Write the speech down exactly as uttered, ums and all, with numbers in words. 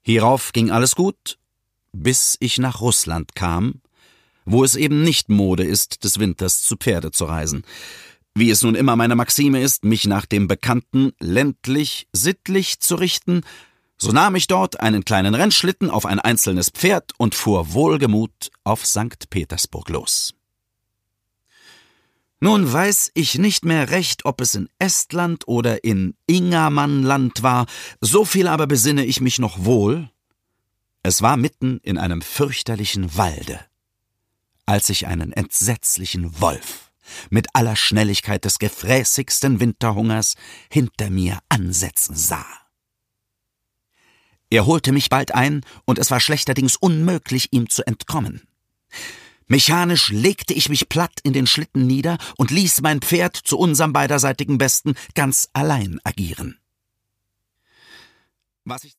Hierauf ging alles gut, bis ich nach Russland kam, wo es eben nicht Mode ist, des Winters zu Pferde zu reisen. Wie es nun immer meine Maxime ist, mich nach dem Bekannten ländlich, sittlich zu richten, so nahm ich dort einen kleinen Rennschlitten auf ein einzelnes Pferd und fuhr wohlgemut auf Sankt Petersburg los. Nun weiß ich nicht mehr recht, ob es in Estland oder in Ingermannland war, so viel aber besinne ich mich noch wohl. Es war mitten in einem fürchterlichen Walde, als ich einen entsetzlichen Wolf mit aller Schnelligkeit des gefräßigsten Winterhungers hinter mir ansetzen sah. Er holte mich bald ein, und es war schlechterdings unmöglich, ihm zu entkommen. Mechanisch legte ich mich platt in den Schlitten nieder und ließ mein Pferd zu unserem beiderseitigen Besten ganz allein agieren. Was ich